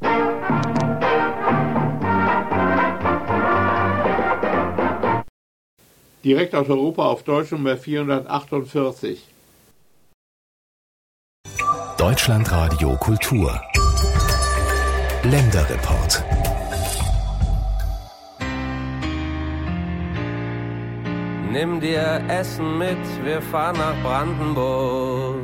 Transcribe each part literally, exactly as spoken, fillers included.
Direkt aus Europa auf Deutsch Nummer vierhundertachtundvierzig. Deutschlandradio Kultur. Länderreport. Nimm dir Essen mit, wir fahren nach Brandenburg.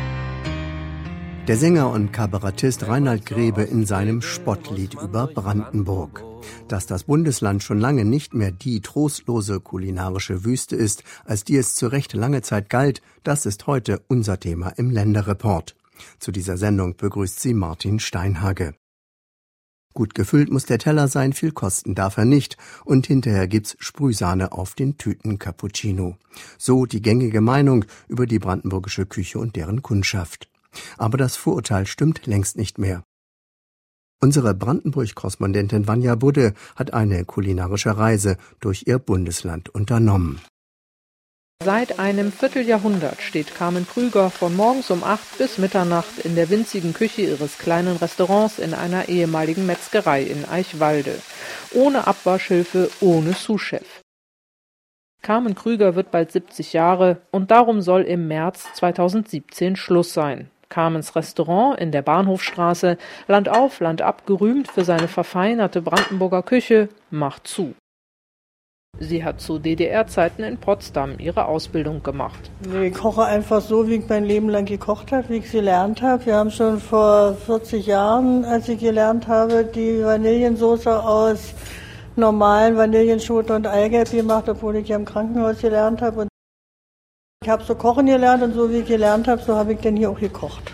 Der Sänger und Kabarettist Reinhard Grebe in seinem Spottlied über Brandenburg. Dass das Bundesland schon lange nicht mehr die trostlose kulinarische Wüste ist, als die es zu Recht lange Zeit galt, das ist heute unser Thema im Länderreport. Zu dieser Sendung begrüßt sie Martin Steinhage. Gut gefüllt muss der Teller sein, viel kosten darf er nicht. Und hinterher gibt's Sprühsahne auf den Tüten-Cappuccino. So die gängige Meinung über die brandenburgische Küche und deren Kundschaft. Aber das Vorurteil stimmt längst nicht mehr. Unsere Brandenburg-Korrespondentin Vanja Budde hat eine kulinarische Reise durch ihr Bundesland unternommen. Seit einem Vierteljahrhundert steht Carmen Krüger von morgens um acht bis Mitternacht in der winzigen Küche ihres kleinen Restaurants in einer ehemaligen Metzgerei in Eichwalde. Ohne Abwaschhilfe, ohne Sous-Chef. Carmen Krüger wird bald siebzig Jahre und darum soll im März zweitausendsiebzehn Schluss sein. Carmens Restaurant in der Bahnhofstraße, Land auf, Land ab, gerühmt für seine verfeinerte Brandenburger Küche, macht zu. Sie hat zu D D R-Zeiten in Potsdam ihre Ausbildung gemacht. Ich koche einfach so, wie ich mein Leben lang gekocht habe, wie ich es gelernt habe. Wir haben schon vor vierzig Jahren, als ich gelernt habe, die Vanillensauce aus normalen Vanillenschote und Eigelb gemacht, obwohl ich ja im Krankenhaus gelernt habe. Und ich habe so kochen gelernt und so wie ich gelernt habe, so habe ich dann hier auch gekocht.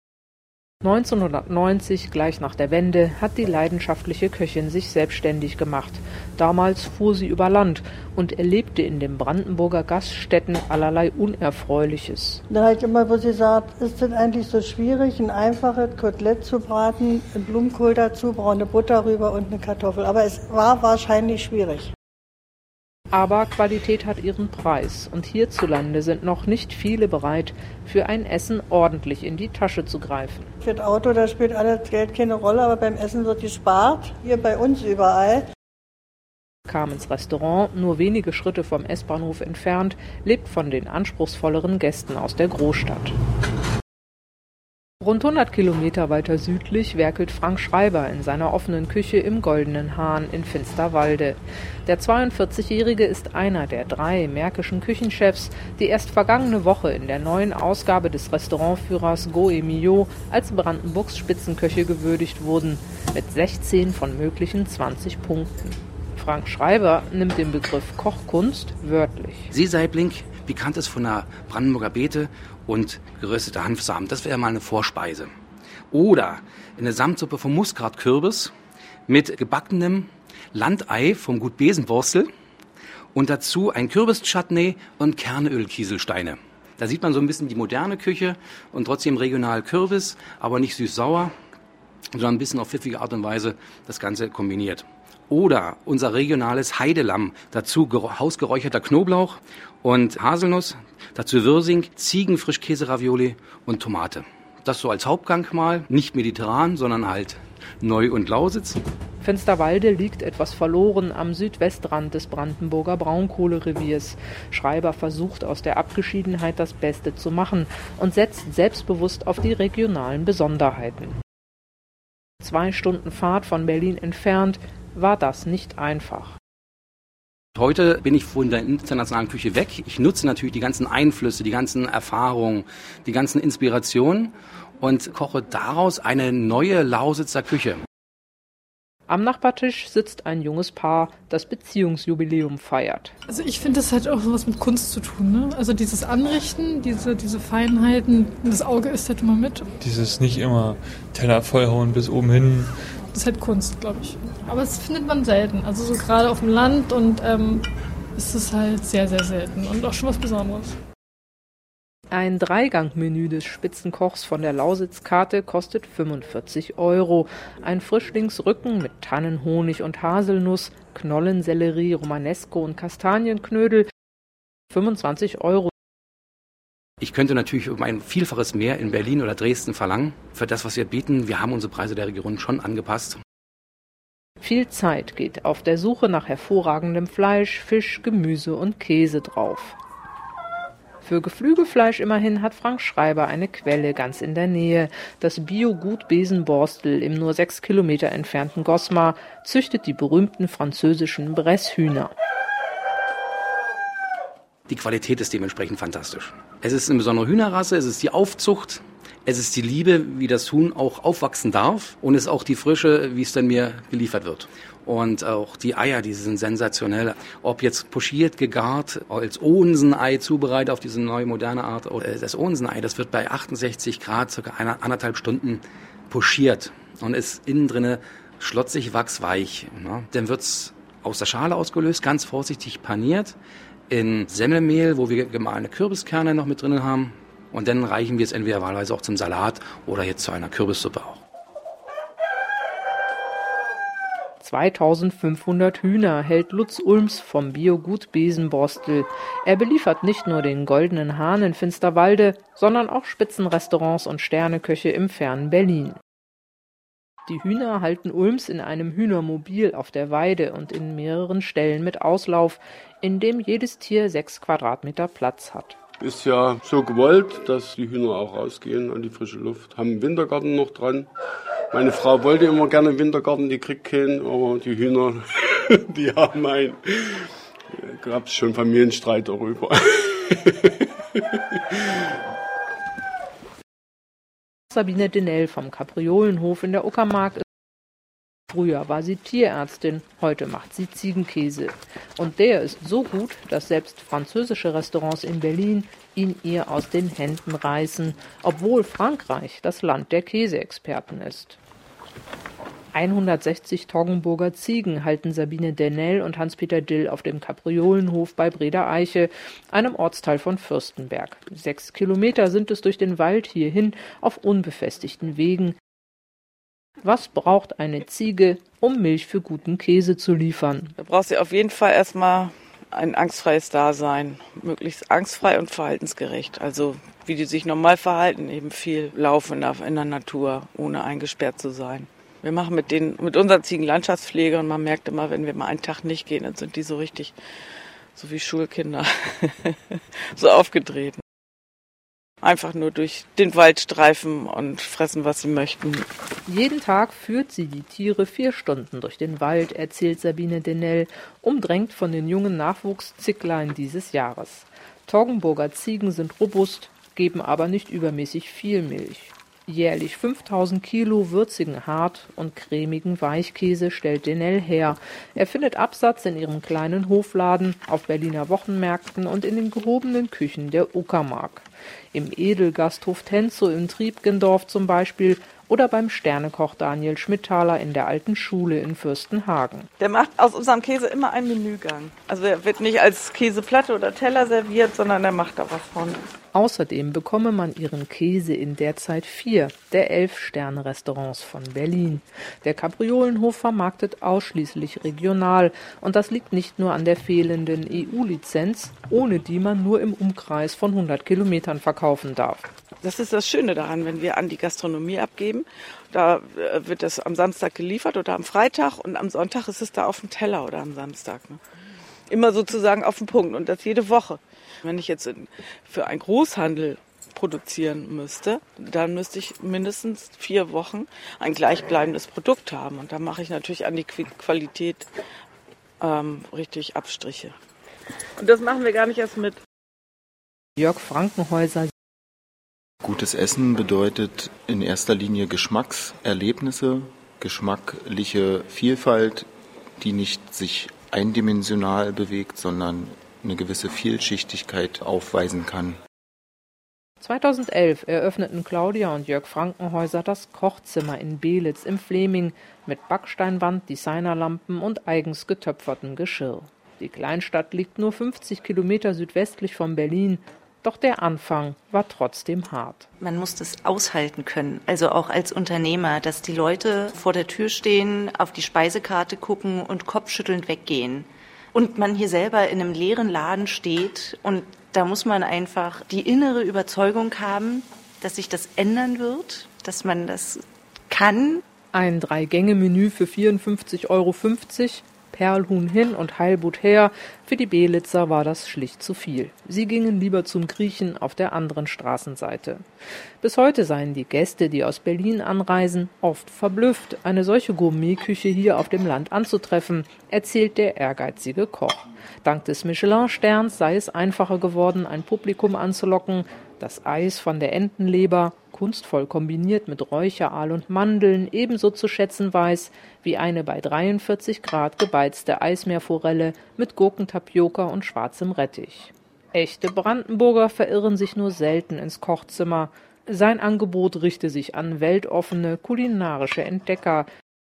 neunzehnhundertneunzig, gleich nach der Wende, hat die leidenschaftliche Köchin sich selbstständig gemacht. Damals fuhr sie über Land und erlebte in den Brandenburger Gaststätten allerlei Unerfreuliches. Da habe ich immer bloß gesagt, ist das eigentlich so schwierig, ein einfaches Kotelett zu braten, ein Blumenkohl dazu, braune Butter rüber und eine Kartoffel. Aber es war wahrscheinlich schwierig. Aber Qualität hat ihren Preis und hierzulande sind noch nicht viele bereit, für ein Essen ordentlich in die Tasche zu greifen. Für das Auto, da spielt alles Geld keine Rolle, aber beim Essen wird gespart, hier bei uns überall. Carmens Restaurant, nur wenige Schritte vom S-Bahnhof entfernt, lebt von den anspruchsvolleren Gästen aus der Großstadt. Rund hundert Kilometer weiter südlich werkelt Frank Schreiber in seiner offenen Küche im Goldenen Hahn in Finsterwalde. Der zweiundvierzigjährige ist einer der drei märkischen Küchenchefs, die erst vergangene Woche in der neuen Ausgabe des Restaurantführers Goe Mio als Brandenburgs Spitzenköche gewürdigt wurden, mit sechzehn von möglichen zwanzig Punkten. Frank Schreiber nimmt den Begriff Kochkunst wörtlich. Seesaibling, Pikantes von der Brandenburger Beete und geröstete Hanfsamen. Das wäre mal eine Vorspeise. Oder eine Samtsuppe vom Muskatkürbis mit gebackenem Landei vom Gut Besenwurstel und dazu ein Kürbischutney und Kernölkieselsteine. Da sieht man so ein bisschen die moderne Küche und trotzdem regional Kürbis, aber nicht süß-sauer, sondern ein bisschen auf pfiffige Art und Weise das Ganze kombiniert. Oder unser regionales Heidelamm, dazu hausgeräucherter Knoblauch und Haselnuss, dazu Wirsing, Ziegenfrischkäse-Ravioli und Tomate. Das so als Hauptgang mal, nicht mediterran, sondern halt Neu- und Lausitz. Finsterwalde liegt etwas verloren am Südwestrand des Brandenburger Braunkohlereviers. Schreiber versucht aus der Abgeschiedenheit das Beste zu machen und setzt selbstbewusst auf die regionalen Besonderheiten. Zwei Stunden Fahrt von Berlin entfernt war das nicht einfach. Heute bin ich von der internationalen Küche weg. Ich nutze natürlich die ganzen Einflüsse, die ganzen Erfahrungen, die ganzen Inspirationen und koche daraus eine neue Lausitzer Küche. Am Nachbartisch sitzt ein junges Paar, das Beziehungsjubiläum feiert. Also ich finde, das hat auch was mit Kunst zu tun, ne? Also dieses Anrichten, diese, diese Feinheiten, das Auge isst halt immer mit. Dieses nicht immer Teller vollhauen bis oben hin. Das ist halt Kunst, glaube ich. Aber das findet man selten. Also so gerade auf dem Land und ähm, ist es halt sehr, sehr selten und auch schon was Besonderes. Ein Dreigang-Menü des Spitzenkochs von der Lausitzkarte kostet fünfundvierzig Euro. Ein Frischlingsrücken mit Tannenhonig und Haselnuss, Knollensellerie, Romanesco und Kastanienknödel, fünfundzwanzig Euro. Ich könnte natürlich um ein Vielfaches mehr in Berlin oder Dresden verlangen für das, was wir bieten. Wir haben unsere Preise der Region schon angepasst. Viel Zeit geht auf der Suche nach hervorragendem Fleisch, Fisch, Gemüse und Käse drauf. Für Geflügelfleisch immerhin hat Frank Schreiber eine Quelle ganz in der Nähe. Das Biogut Besenborstel im nur sechs Kilometer entfernten Gosmar züchtet die berühmten französischen Bresshühner. Die Qualität ist dementsprechend fantastisch. Es ist eine besondere Hühnerrasse, es ist die Aufzucht, es ist die Liebe, wie das Huhn auch aufwachsen darf und es ist auch die Frische, wie es dann mir geliefert wird. Und auch die Eier, die sind sensationell. Ob jetzt pochiert, gegart, als Ohnsenei zubereitet auf diese neue moderne Art. Das Ohnsenei, das wird bei achtundsechzig Grad circa eine, anderthalb Stunden pochiert und ist innen drinne schlotzig, wachsweich. Ne? Dann wird's aus der Schale ausgelöst, ganz vorsichtig paniert in Semmelmehl, wo wir gemahlene Kürbiskerne noch mit drin haben. Und dann reichen wir es entweder wahlweise auch zum Salat oder jetzt zu einer Kürbissuppe auch. zweitausendfünfhundert Hühner hält Lutz Ulms vom Biogut Besenborstel. Er beliefert nicht nur den Goldenen Hahn in Finsterwalde, sondern auch Spitzenrestaurants und Sterneköche im fernen Berlin. Die Hühner halten Ulms in einem Hühnermobil auf der Weide und in mehreren Ställen mit Auslauf, in dem jedes Tier sechs Quadratmeter Platz hat. Ist ja so gewollt, dass die Hühner auch rausgehen an die frische Luft. Haben einen Wintergarten noch dran. Meine Frau wollte immer gerne einen Wintergarten, die kriegt keinen, aber die Hühner, die haben einen. Da gab es schon Familienstreit darüber. Sabine Denell vom Kapriolenhof in der Uckermark. Früher war sie Tierärztin, heute macht sie Ziegenkäse. Und der ist so gut, dass selbst französische Restaurants in Berlin ihn ihr aus den Händen reißen, obwohl Frankreich das Land der Käseexperten ist. hundertsechzig Toggenburger Ziegen halten Sabine Denell und Hans-Peter Dill auf dem Kapriolenhof bei Breda-Eiche, einem Ortsteil von Fürstenberg. Sechs Kilometer sind es durch den Wald hierhin auf unbefestigten Wegen. Was braucht eine Ziege, um Milch für guten Käse zu liefern? Da braucht sie auf jeden Fall erstmal ein angstfreies Dasein, möglichst angstfrei und verhaltensgerecht. Also wie die sich normal verhalten, eben viel laufen in der Natur, ohne eingesperrt zu sein. Wir machen mit den, mit unseren Ziegen Landschaftspflege und man merkt immer, wenn wir mal einen Tag nicht gehen, dann sind die so richtig, so wie Schulkinder, so aufgedreht. Einfach nur durch den Wald streifen und fressen, was sie möchten. Jeden Tag führt sie die Tiere vier Stunden durch den Wald, erzählt Sabine Denell, umdrängt von den jungen Nachwuchszicklein dieses Jahres. Toggenburger Ziegen sind robust, geben aber nicht übermäßig viel Milch. Jährlich fünftausend Kilo würzigen Hart- und cremigen Weichkäse stellt Denell her. Er findet Absatz in ihrem kleinen Hofladen, auf Berliner Wochenmärkten und in den gehobenen Küchen der Uckermark. Im Edelgasthof Tenzow in Triebgendorf zum Beispiel oder beim Sternekoch Daniel Schmidthaler in der Alten Schule in Fürstenhagen. Der macht aus unserem Käse immer einen Menügang. Also er wird nicht als Käseplatte oder Teller serviert, sondern er macht da was von. Außerdem bekomme man ihren Käse in derzeit vier der elf Sterne-Restaurants von Berlin. Der Kapriolenhof vermarktet ausschließlich regional und das liegt nicht nur an der fehlenden E U-Lizenz, ohne die man nur im Umkreis von hundert Kilometern verkaufen darf. Das ist das Schöne daran, wenn wir an die Gastronomie abgeben. Da wird das am Samstag geliefert oder am Freitag und am Sonntag ist es da auf dem Teller oder am Samstag. Ne? Immer sozusagen auf den Punkt und das jede Woche. Wenn ich jetzt für einen Großhandel produzieren müsste, dann müsste ich mindestens vier Wochen ein gleichbleibendes Produkt haben. Und da mache ich natürlich an die Qualität ähm, richtig Abstriche. Und das machen wir gar nicht erst mit. Jörg Frankenhäuser. Gutes Essen bedeutet in erster Linie Geschmackserlebnisse, geschmackliche Vielfalt, die nicht sich eindimensional bewegt, sondern eine gewisse Vielschichtigkeit aufweisen kann. zweitausendelf eröffneten Claudia und Jörg Frankenhäuser das Kochzimmer in Belitz im Fleming mit Backsteinwand, Designerlampen und eigens getöpfertem Geschirr. Die Kleinstadt liegt nur fünfzig Kilometer südwestlich von Berlin. Doch der Anfang war trotzdem hart. Man muss das aushalten können, also auch als Unternehmer, dass die Leute vor der Tür stehen, auf die Speisekarte gucken und kopfschüttelnd weggehen. Und man hier selber in einem leeren Laden steht und Da muss man einfach die innere Überzeugung haben, dass sich das ändern wird, dass man das kann. Ein Drei-Gänge-Menü für vierundfünfzig Euro fünfzig, Perlhuhn hin und Heilbutt her. Für die Belitzer war das schlicht zu viel. Sie gingen lieber zum Griechen auf der anderen Straßenseite. Bis heute seien die Gäste, die aus Berlin anreisen, oft verblüfft, eine solche Gourmetküche hier auf dem Land anzutreffen, erzählt der ehrgeizige Koch. Dank des Michelin-Sterns sei es einfacher geworden, ein Publikum anzulocken. Das Eis von der Entenleber, kunstvoll kombiniert mit Räucheraal und Mandeln, ebenso zu schätzen weiß wie eine bei dreiundvierzig Grad gebeizte Eismeerforelle mit Gurkentapioca und schwarzem Rettich. Echte Brandenburger verirren sich nur selten ins Kochzimmer. Sein Angebot richte sich an weltoffene, kulinarische Entdecker.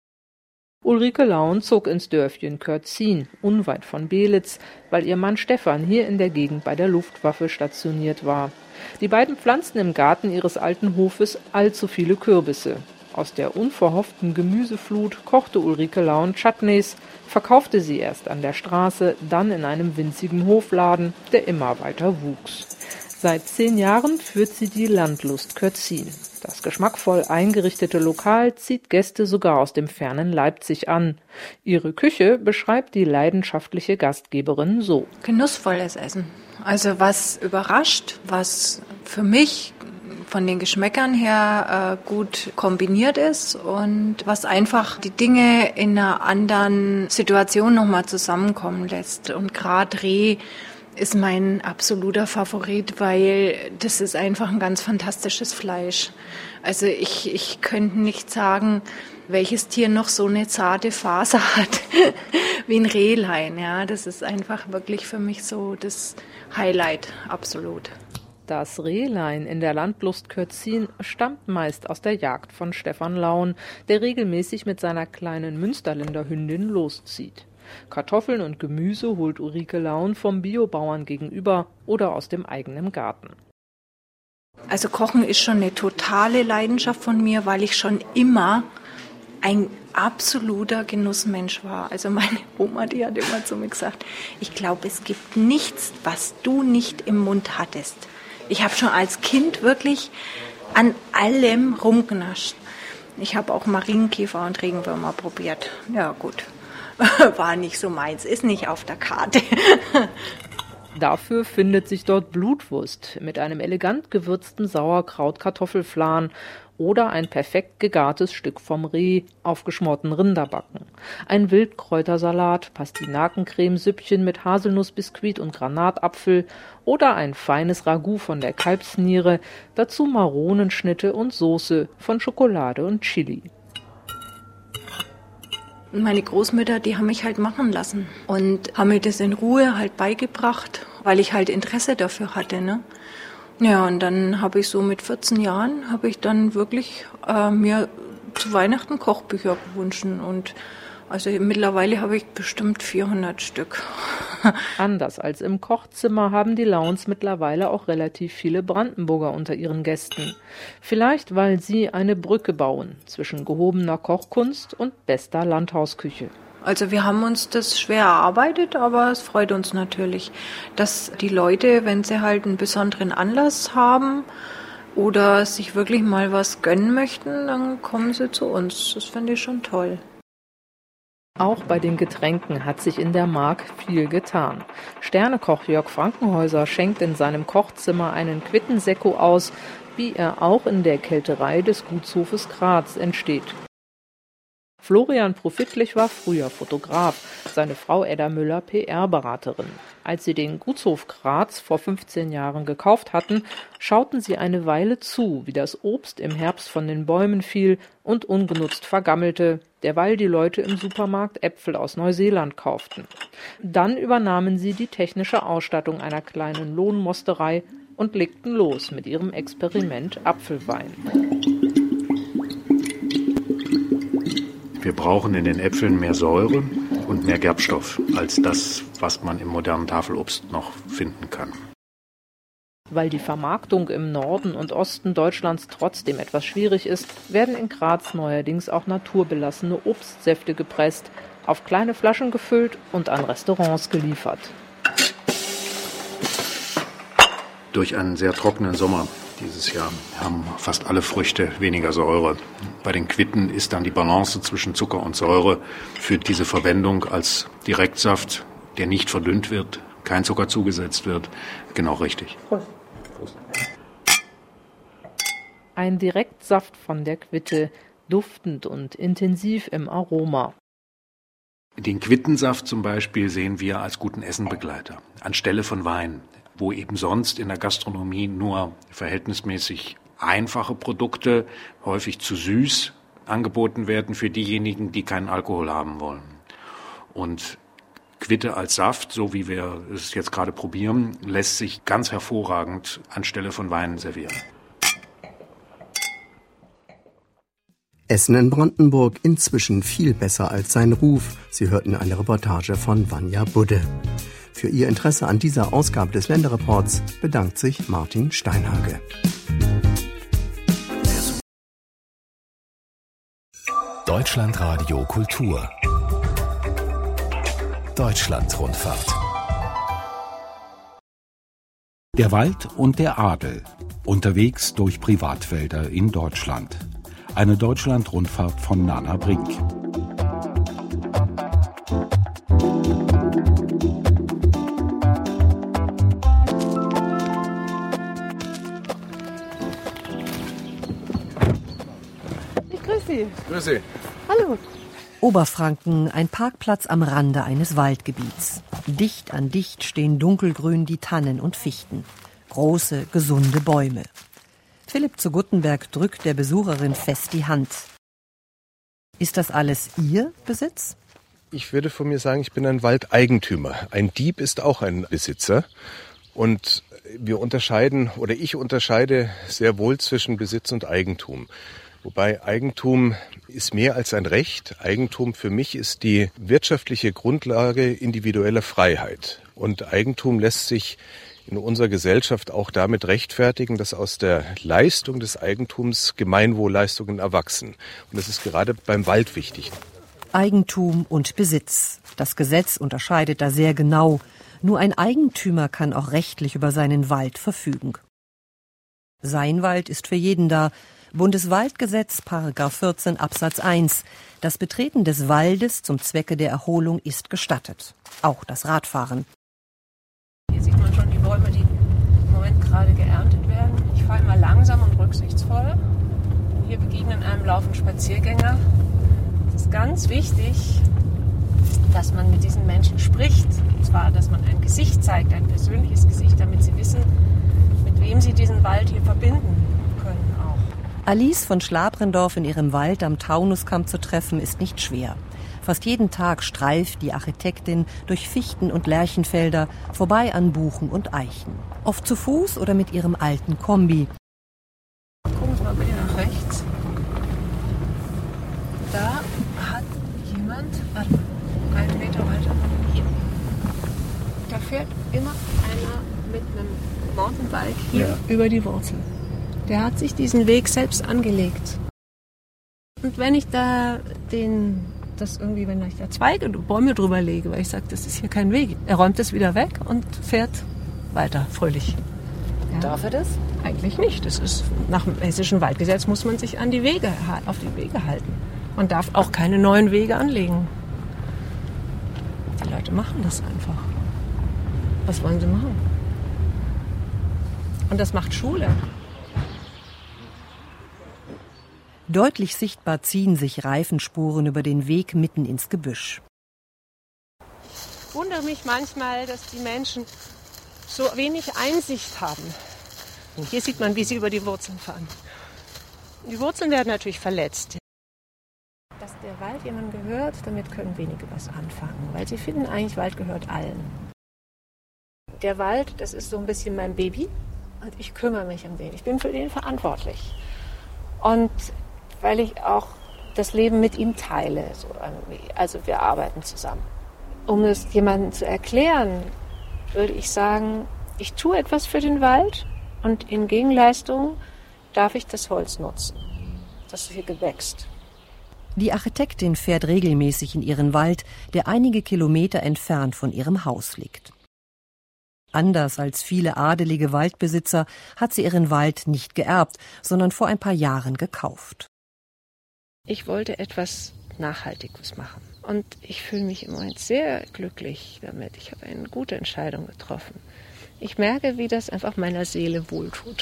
Ulrike Laun zog ins Dörfchen Körzin, unweit von Belitz, weil ihr Mann Stefan hier in der Gegend bei der Luftwaffe stationiert war. Die beiden pflanzten im Garten ihres alten Hofes allzu viele Kürbisse. Aus der unverhofften Gemüseflut kochte Ulrike Laun Chutneys, verkaufte sie erst an der Straße, dann in einem winzigen Hofladen, der immer weiter wuchs. Seit zehn Jahren führt sie die Landlust Körzin. Das geschmackvoll eingerichtete Lokal zieht Gäste sogar aus dem fernen Leipzig an. Ihre Küche beschreibt die leidenschaftliche Gastgeberin so: Genussvolles Essen. Also was überrascht, was für mich von den Geschmäckern her äh, gut kombiniert ist und was einfach die Dinge in einer anderen Situation nochmal zusammenkommen lässt. Und gerade Reh ist mein absoluter Favorit, weil das ist einfach ein ganz fantastisches Fleisch. Also ich, ich könnte nicht sagen, welches Tier noch so eine zarte Faser hat wie ein Rehlein. Ja, das ist einfach wirklich für mich so das Highlight, absolut. Das Rehlein in der Landlust Körzin stammt meist aus der Jagd von Stefan Laun, der regelmäßig mit seiner kleinen Münsterländer Hündin loszieht. Kartoffeln und Gemüse holt Ulrike Laun vom Biobauern gegenüber oder aus dem eigenen Garten. Also Kochen ist schon eine totale Leidenschaft von mir, weil ich schon immer ein absoluter Genussmensch war. Also meine Oma, die hat immer zu mir gesagt, ich glaube, es gibt nichts, was du nicht im Mund hattest. Ich habe schon als Kind wirklich an allem rumgenascht. Ich habe auch Marienkäfer und Regenwürmer probiert. Ja gut, war nicht so meins, ist nicht auf der Karte. Dafür findet sich dort Blutwurst mit einem elegant gewürzten Sauerkraut-Kartoffelflan oder ein perfekt gegartes Stück vom Reh, aufgeschmorten Rinderbacken, ein Wildkräutersalat, Pastinakencremesüppchen mit Haselnussbiskuit und Granatapfel oder ein feines Ragout von der Kalbsniere, dazu Maronenschnitte und Soße von Schokolade und Chili. Meine Großmütter, die haben mich halt machen lassen und haben mir das in Ruhe halt beigebracht, weil ich halt Interesse dafür hatte, ne? Ja, und dann habe ich so mit vierzehn Jahren, habe ich dann wirklich äh, mir zu Weihnachten Kochbücher gewünscht und also mittlerweile habe ich bestimmt vierhundert Stück. Anders als im Kochzimmer haben die Launs mittlerweile auch relativ viele Brandenburger unter ihren Gästen. Vielleicht, weil sie eine Brücke bauen zwischen gehobener Kochkunst und bester Landhausküche. Also wir haben uns das schwer erarbeitet, aber es freut uns natürlich, dass die Leute, wenn sie halt einen besonderen Anlass haben oder sich wirklich mal was gönnen möchten, dann kommen sie zu uns. Das finde ich schon toll. Auch bei den Getränken hat sich in der Mark viel getan. Sternekoch Jörg Frankenhäuser schenkt in seinem Kochzimmer einen Quittensekko aus, wie er auch in der Kälterei des Gutshofes Graz entsteht. Florian Profitlich war früher Fotograf, seine Frau Edda Müller P R-Beraterin. Als sie den Gutshof Graz vor fünfzehn Jahren gekauft hatten, schauten sie eine Weile zu, wie das Obst im Herbst von den Bäumen fiel und ungenutzt vergammelte, derweil die Leute im Supermarkt Äpfel aus Neuseeland kauften. Dann übernahmen sie die technische Ausstattung einer kleinen Lohnmosterei und legten los mit ihrem Experiment Apfelwein. Wir brauchen in den Äpfeln mehr Säure und mehr Gerbstoff als das, was man im modernen Tafelobst noch finden kann. Weil die Vermarktung im Norden und Osten Deutschlands trotzdem etwas schwierig ist, werden in Graz neuerdings auch naturbelassene Obstsäfte gepresst, auf kleine Flaschen gefüllt und an Restaurants geliefert. Durch einen sehr trockenen Sommer dieses Jahr haben fast alle Früchte weniger Säure. Bei den Quitten ist dann die Balance zwischen Zucker und Säure für diese Verwendung als Direktsaft, der nicht verdünnt wird, kein Zucker zugesetzt wird, genau richtig. Prost. Prost. Ein Direktsaft von der Quitte, duftend und intensiv im Aroma. Den Quittensaft zum Beispiel sehen wir als guten Essenbegleiter, anstelle von Wein, wo eben sonst in der Gastronomie nur verhältnismäßig einfache Produkte, häufig zu süß, angeboten werden für diejenigen, die keinen Alkohol haben wollen. Und Quitte als Saft, so wie wir es jetzt gerade probieren, lässt sich ganz hervorragend anstelle von Wein servieren. Essen in Brandenburg inzwischen viel besser als sein Ruf. Sie hörten eine Reportage von Vanja Budde. Für Ihr Interesse an dieser Ausgabe des Länderreports bedankt sich Martin Steinhage. Deutschlandradio Kultur. Deutschlandrundfahrt. Der Wald und der Adel. Unterwegs durch Privatwälder in Deutschland. Eine Deutschlandrundfahrt von Nana Brink. Ich grüße Sie. Grüß Sie. Hallo. Oberfranken, ein Parkplatz am Rande eines Waldgebiets. Dicht an dicht stehen dunkelgrün die Tannen und Fichten. Große, gesunde Bäume. Philipp zu Guttenberg drückt der Besucherin fest die Hand. Ist das alles Ihr Besitz? Ich würde von mir sagen, ich bin ein Waldeigentümer. Ein Dieb ist auch ein Besitzer. Und wir unterscheiden, oder ich unterscheide sehr wohl zwischen Besitz und Eigentum. Wobei Eigentum ist mehr als ein Recht. Eigentum für mich ist die wirtschaftliche Grundlage individueller Freiheit. Und Eigentum lässt sich in unserer Gesellschaft auch damit rechtfertigen, dass aus der Leistung des Eigentums Gemeinwohlleistungen erwachsen. Und das ist gerade beim Wald wichtig. Eigentum und Besitz. Das Gesetz unterscheidet da sehr genau. Nur ein Eigentümer kann auch rechtlich über seinen Wald verfügen. Sein Wald ist für jeden da. Bundeswaldgesetz, Paragraph vierzehn Absatz eins. Das Betreten des Waldes zum Zwecke der Erholung ist gestattet. Auch das Radfahren. Hier sieht man schon die Bäume, die im Moment gerade geerntet werden. Ich fahre immer langsam und rücksichtsvoll. Hier begegnen einem laufend Spaziergänger. Es ist ganz wichtig, dass man mit diesen Menschen spricht. Und zwar, dass man ein Gesicht zeigt, ein persönliches Gesicht, damit sie wissen, mit wem sie diesen Wald hier verbinden können auch. Alice von Schlabrendorf in ihrem Wald am Taunuskamp zu treffen, ist nicht schwer. Fast jeden Tag streift die Architektin durch Fichten- und Lärchenfelder, vorbei an Buchen und Eichen. Oft zu Fuß oder mit ihrem alten Kombi. Gucken Sie mal bitte nach rechts. Da hat jemand, warte mal, einen Meter weiter, hier. Da fährt immer einer mit einem Mountainbike hier ja. über die Wurzel. Der hat sich diesen Weg selbst angelegt. Und wenn ich da den, das irgendwie, wenn ich da Zweige und Bäume drüber lege, weil ich sage, das ist hier kein Weg, er räumt das wieder weg und fährt weiter, fröhlich. Ja. Darf er das? Eigentlich nicht. Das ist, nach dem hessischen Waldgesetz muss man sich an die Wege, auf die Wege halten. Man darf auch keine neuen Wege anlegen. Die Leute machen das einfach. Was wollen sie machen? Und das macht Schule. Deutlich sichtbar ziehen sich Reifenspuren über den Weg mitten ins Gebüsch. Ich wundere mich manchmal, dass die Menschen so wenig Einsicht haben. Und hier sieht man, wie sie über die Wurzeln fahren. Die Wurzeln werden natürlich verletzt. Dass der Wald jemandem gehört, damit können wenige was anfangen, weil sie finden eigentlich, Wald gehört allen. Der Wald, das ist so ein bisschen mein Baby und ich kümmere mich um den. Ich bin für den verantwortlich. Und weil ich auch das Leben mit ihm teile. So irgendwie. Also wir arbeiten zusammen. Um es jemandem zu erklären, würde ich sagen, ich tue etwas für den Wald und in Gegenleistung darf ich das Holz nutzen, das hier gewächst. Die Architektin fährt regelmäßig in ihren Wald, der einige Kilometer entfernt von ihrem Haus liegt. Anders als viele adelige Waldbesitzer hat sie ihren Wald nicht geerbt, sondern vor ein paar Jahren gekauft. Ich wollte etwas Nachhaltiges machen und ich fühle mich im Moment sehr glücklich damit. Ich habe eine gute Entscheidung getroffen. Ich merke, wie das einfach meiner Seele wohltut.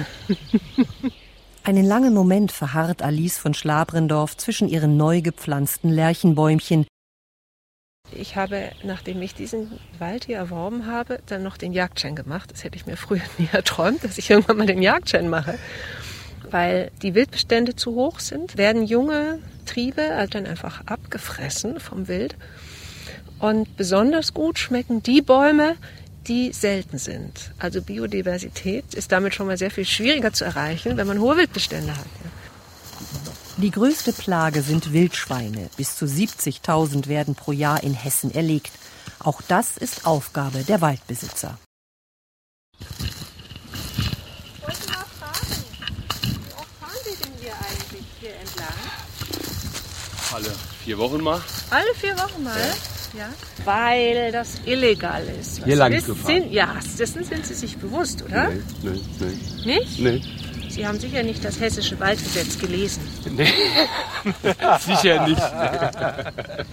Einen langen Moment verharrt Alice von Schlabrendorf zwischen ihren neu gepflanzten Lärchenbäumchen. Ich habe, nachdem ich diesen Wald hier erworben habe, dann noch den Jagdschein gemacht. Das hätte ich mir früher nie erträumt, dass ich irgendwann mal den Jagdschein mache. Weil die Wildbestände zu hoch sind, werden junge Triebe also dann einfach abgefressen vom Wild. Und besonders gut schmecken die Bäume, die selten sind. Also Biodiversität ist damit schon mal sehr viel schwieriger zu erreichen, wenn man hohe Wildbestände hat. Die größte Plage sind Wildschweine. Bis zu siebzigtausend werden pro Jahr in Hessen erlegt. Auch das ist Aufgabe der Waldbesitzer. Ich wollte mal fragen, wie oft fahren Sie denn hier eigentlich hier entlang? Alle vier Wochen mal. Alle vier Wochen mal? Ja. Ja. Weil das illegal ist. Was Hier lang ist, gefahren. Sind, ja, dessen sind Sie sich bewusst, oder? Nee, nee, nee. Nicht? Nee. Sie haben sicher nicht das hessische Waldgesetz gelesen. Nee, sicher nicht. Ja.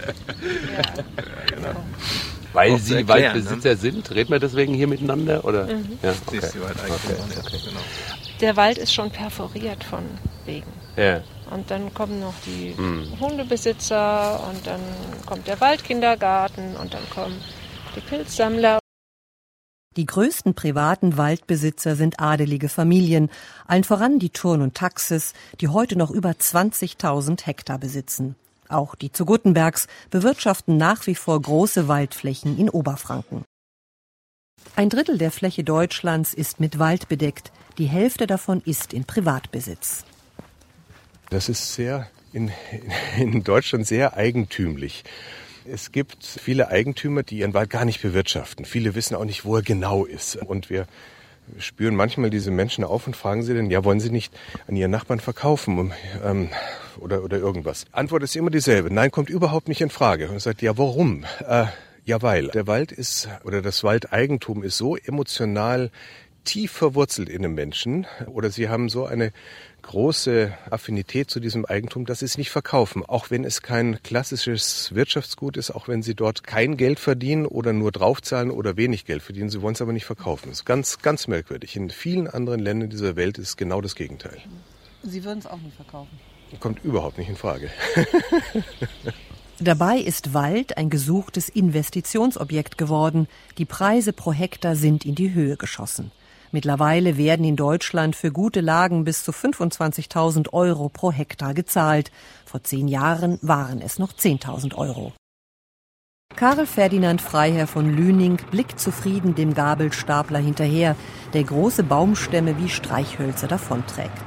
Genau. Weil Auch Sie erklären, Waldbesitzer ne? sind, reden wir deswegen hier miteinander? Oder? Mhm. Ja, Sie okay. ist die Waldeigentümerin, okay. okay. Genau. Der Wald ist schon perforiert von Wegen. Ja. Und dann kommen noch die Mhm. Hundebesitzer und dann kommt der Waldkindergarten und dann kommen die Pilzsammler. Die größten privaten Waldbesitzer sind adelige Familien, allen voran die Thurn und Taxis, die heute noch über zwanzigtausend Hektar besitzen. Auch die zu Guttenbergs bewirtschaften nach wie vor große Waldflächen in Oberfranken. Ein Drittel der Fläche Deutschlands ist mit Wald bedeckt, die Hälfte davon ist in Privatbesitz. Das ist sehr in, in Deutschland sehr eigentümlich. Es gibt viele Eigentümer, die ihren Wald gar nicht bewirtschaften. Viele wissen auch nicht, wo er genau ist. Und wir spüren manchmal diese Menschen auf und fragen sie dann, ja, wollen sie nicht an ihren Nachbarn verkaufen um, ähm, oder, oder irgendwas? Antwort ist immer dieselbe. Nein, kommt überhaupt nicht in Frage. Und sagt, ja, warum? Äh, ja, weil der Wald ist oder das Waldeigentum ist so emotional tief verwurzelt in einem Menschen oder sie haben so eine große Affinität zu diesem Eigentum, dass sie es nicht verkaufen, auch wenn es kein klassisches Wirtschaftsgut ist, auch wenn sie dort kein Geld verdienen oder nur draufzahlen oder wenig Geld verdienen, sie wollen es aber nicht verkaufen. Das ist ganz, ganz merkwürdig. In vielen anderen Ländern dieser Welt ist genau das Gegenteil. Sie würden es auch nicht verkaufen? Kommt überhaupt nicht in Frage. Dabei ist Wald ein gesuchtes Investitionsobjekt geworden. Die Preise pro Hektar sind in die Höhe geschossen. Mittlerweile werden in Deutschland für gute Lagen bis zu fünfundzwanzigtausend Euro pro Hektar gezahlt. Vor zehn Jahren waren es noch zehntausend Euro. Karl Ferdinand Freiherr von Lüning blickt zufrieden dem Gabelstapler hinterher, der große Baumstämme wie Streichhölzer davonträgt.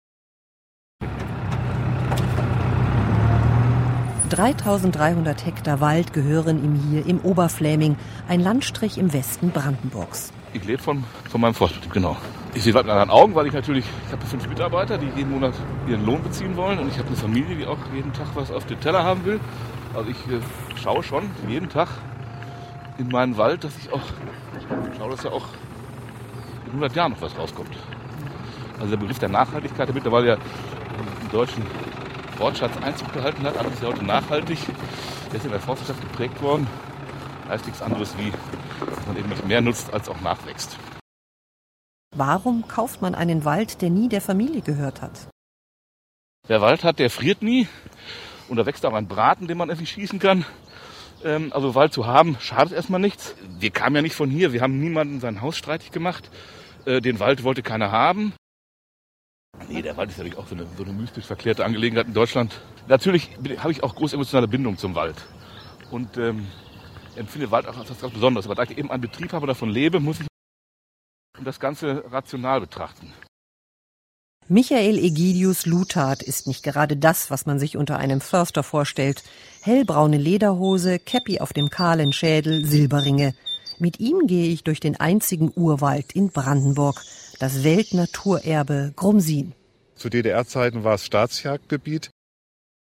dreitausenddreihundert Hektar Wald gehören ihm hier im Oberfläming, ein Landstrich im Westen Brandenburgs. Ich lebe von, von meinem Forstbetrieb, genau. Ich sehe Wald mit anderen Augen, weil ich natürlich, ich habe fünf Mitarbeiter, die jeden Monat ihren Lohn beziehen wollen und ich habe eine Familie, die auch jeden Tag was auf den Teller haben will. Also ich äh, schaue schon jeden Tag in meinen Wald, dass ich auch schaue, dass ja auch in hundert Jahren noch was rauskommt. Also der Begriff der Nachhaltigkeit, der mittlerweile ja im deutschen Wortschatz Einzug gehalten hat, alles ist ja heute nachhaltig, der ist in der Forstwirtschaft geprägt worden. Heißt nichts anderes wie, dass man eben nicht mehr nutzt, als auch nachwächst. Warum kauft man einen Wald, der nie der Familie gehört hat? Wer Wald hat, der friert nie. Und da wächst auch ein Braten, den man irgendwie schießen kann. Ähm, also Wald zu haben, schadet erstmal nichts. Wir kamen ja nicht von hier, wir haben niemanden sein Haus streitig gemacht. Äh, den Wald wollte keiner haben. Nee, der Wald ist natürlich auch so eine, so eine mystisch verklärte Angelegenheit in Deutschland. Natürlich habe ich auch große emotionale Bindung zum Wald. Und ähm, empfinde Wald auch als etwas ganz Besonderes. Aber da ich eben einen Betrieb habe und davon lebe, muss ich das Ganze rational betrachten. Michael Egidius Luthardt ist nicht gerade das, was man sich unter einem Förster vorstellt. Hellbraune Lederhose, Käppi auf dem kahlen Schädel, Silberringe. Mit ihm gehe ich durch den einzigen Urwald in Brandenburg, das Weltnaturerbe Grumsin. Zu D D R-Zeiten war es Staatsjagdgebiet.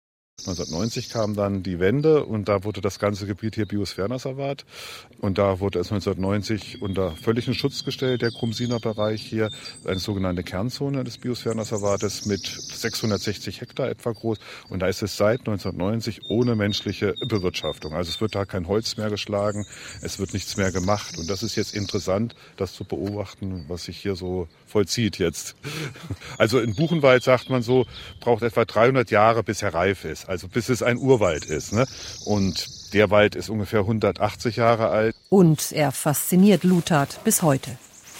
neunzehnhundertneunzig kam dann die Wende und da wurde das ganze Gebiet hier Biosphärenreservat. Und da wurde es neunzehnhundertneunzig unter völligen Schutz gestellt, der Krumsiner Bereich hier, eine sogenannte Kernzone des Biosphärenreservates mit sechshundertsechzig Hektar etwa groß. Und da ist es seit neunzehnhundertneunzig ohne menschliche Bewirtschaftung. Also es wird da kein Holz mehr geschlagen, es wird nichts mehr gemacht. Und das ist jetzt interessant, das zu beobachten, was sich hier so vollzieht jetzt. Also in Buchenwald, sagt man so, braucht etwa dreihundert Jahre, bis er reif ist. Also bis es ein Urwald ist. Ne? Und der Wald ist ungefähr hundertachtzig Jahre alt. Und er fasziniert Luthard bis heute.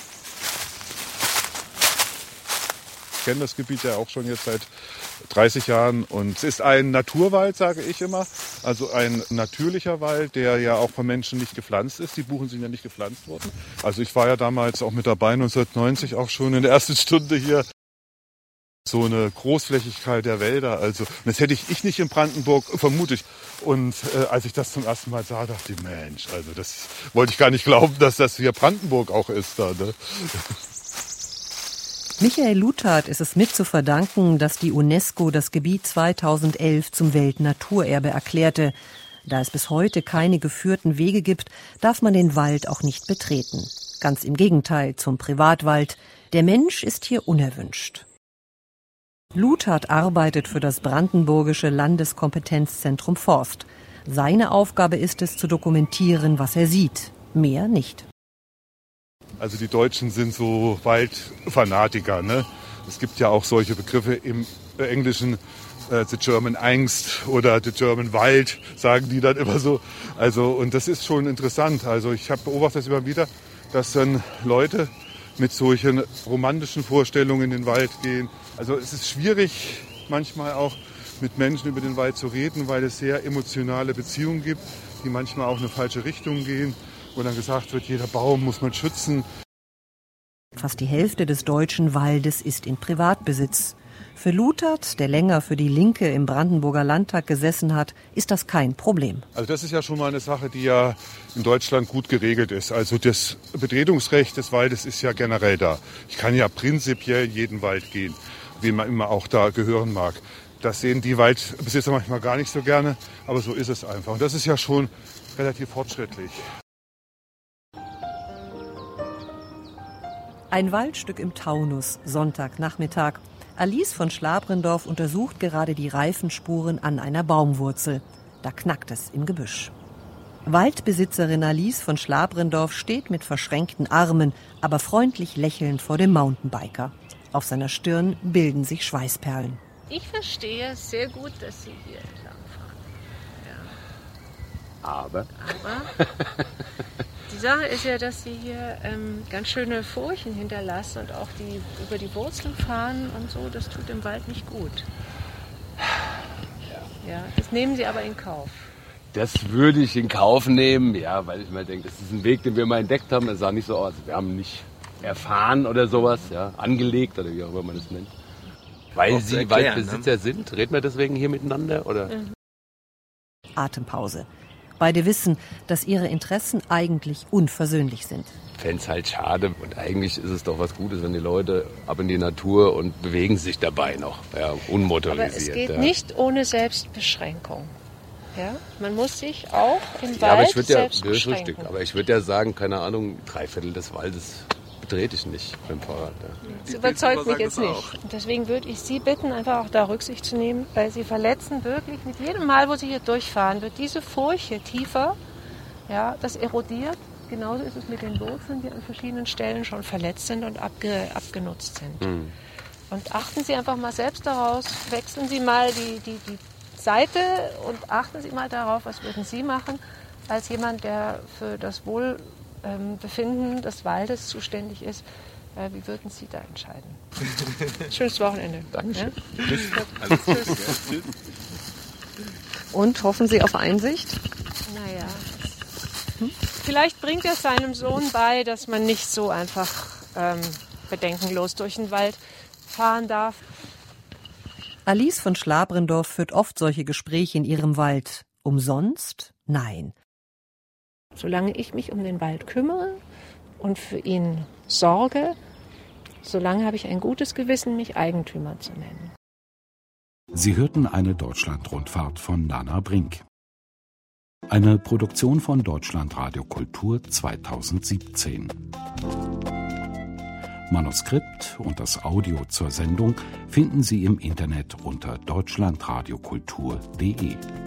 Ich kenne das Gebiet ja auch schon jetzt seit dreißig Jahren und es ist ein Naturwald, sage ich immer. Also ein natürlicher Wald, der ja auch von Menschen nicht gepflanzt ist. Die Buchen sind ja nicht gepflanzt worden. Also ich war ja damals auch mit dabei, neunzehnhundertneunzig auch schon in der ersten Stunde hier. So eine Großflächigkeit der Wälder, also das hätte ich, ich nicht in Brandenburg vermutet. Und äh, als ich das zum ersten Mal sah, dachte ich, Mensch, also das wollte ich gar nicht glauben, dass das hier Brandenburg auch ist. Da, ne? Michael Luthard ist es mit zu verdanken, dass die UNESCO das Gebiet zweitausendelf zum Weltnaturerbe erklärte. Da es bis heute keine geführten Wege gibt, darf man den Wald auch nicht betreten. Ganz im Gegenteil zum Privatwald. Der Mensch ist hier unerwünscht. Luthard arbeitet für das brandenburgische Landeskompetenzzentrum Forst. Seine Aufgabe ist es, zu dokumentieren, was er sieht. Mehr nicht. Also die Deutschen sind so Waldfanatiker. Ne? Es gibt ja auch solche Begriffe im Englischen, äh, the German Angst oder the German Wald, sagen die dann immer so. Also, und das ist schon interessant. Also ich habe beobachtet das immer wieder, dass dann Leute mit solchen romantischen Vorstellungen in den Wald gehen. Also es ist schwierig, manchmal auch mit Menschen über den Wald zu reden, weil es sehr emotionale Beziehungen gibt, die manchmal auch in eine falsche Richtung gehen, wo dann gesagt wird, jeder Baum muss man schützen. Fast die Hälfte des deutschen Waldes ist in Privatbesitz. Für Luthard, der länger für die Linke im Brandenburger Landtag gesessen hat, ist das kein Problem. Also das ist ja schon mal eine Sache, die ja in Deutschland gut geregelt ist. Also das Betretungsrecht des Waldes ist ja generell da. Ich kann ja prinzipiell in jeden Wald gehen, wem man immer auch da gehören mag. Das sehen die Waldbesitzer manchmal gar nicht so gerne, aber so ist es einfach. Und das ist ja schon relativ fortschrittlich. Ein Waldstück im Taunus, Sonntagnachmittag. Alice von Schlabrendorf untersucht gerade die Reifenspuren an einer Baumwurzel. Da knackt es im Gebüsch. Waldbesitzerin Alice von Schlabrendorf steht mit verschränkten Armen, aber freundlich lächelnd vor dem Mountainbiker. Auf seiner Stirn bilden sich Schweißperlen. Ich verstehe sehr gut, dass Sie hier entlangfahren. Ja. Aber? Aber die Sache ist ja, dass Sie hier ähm, ganz schöne Furchen hinterlassen und auch die über die Wurzeln fahren und so. Das tut dem Wald nicht gut. Ja. Ja, das nehmen Sie aber in Kauf. Das würde ich in Kauf nehmen, ja, weil ich mir denke, das ist ein Weg, den wir mal entdeckt haben. Das sah nicht so aus. Wir haben nicht erfahren oder sowas, ja, angelegt oder wie auch immer man das nennt. Weil Sie erklären, Waldbesitzer ne? sind, reden wir deswegen hier miteinander, oder? Mhm. Atempause. Beide wissen, dass ihre Interessen eigentlich unversöhnlich sind. Ich fände es halt schade und eigentlich ist es doch was Gutes, wenn die Leute ab in die Natur und bewegen sich dabei noch, ja, unmotorisiert. Aber es geht ja. nicht ohne Selbstbeschränkung. Ja? Man muss sich auch im ja, Wald aber ich würd ja, selbst das ist beschränken. richtig, aber ich würde ja sagen, keine Ahnung, drei Viertel des Waldes betrete ich nicht mit dem Fahrrad. Ja. Das überzeugt mich jetzt nicht. Und deswegen würde ich Sie bitten, einfach auch da Rücksicht zu nehmen, weil Sie verletzen wirklich mit jedem Mal, wo Sie hier durchfahren, wird diese Furche tiefer, ja, das erodiert. Genauso ist es mit den Wurzeln, die an verschiedenen Stellen schon verletzt sind und abge, abgenutzt sind. Mhm. Und achten Sie einfach mal selbst daraus, wechseln Sie mal die, die, die Seite und achten Sie mal darauf, was würden Sie machen, als jemand, der für das Wohlbefinden des Waldes zuständig ist. Äh, wie würden Sie da entscheiden? Schönes Wochenende. Dankeschön. Ja? Tschüss. Alles Tschüss. Und hoffen Sie auf Einsicht? Naja. Hm? Vielleicht bringt er seinem Sohn bei, dass man nicht so einfach ähm, bedenkenlos durch den Wald fahren darf. Alice von Schlabrendorf führt oft solche Gespräche in ihrem Wald. Umsonst? Nein. Solange ich mich um den Wald kümmere und für ihn sorge, solange habe ich ein gutes Gewissen, mich Eigentümer zu nennen. Sie hörten eine Deutschlandrundfahrt von Nana Brink. Eine Produktion von Deutschlandradio Kultur zweitausendsiebzehn. Manuskript und das Audio zur Sendung finden Sie im Internet unter deutschlandradiokultur punkt de.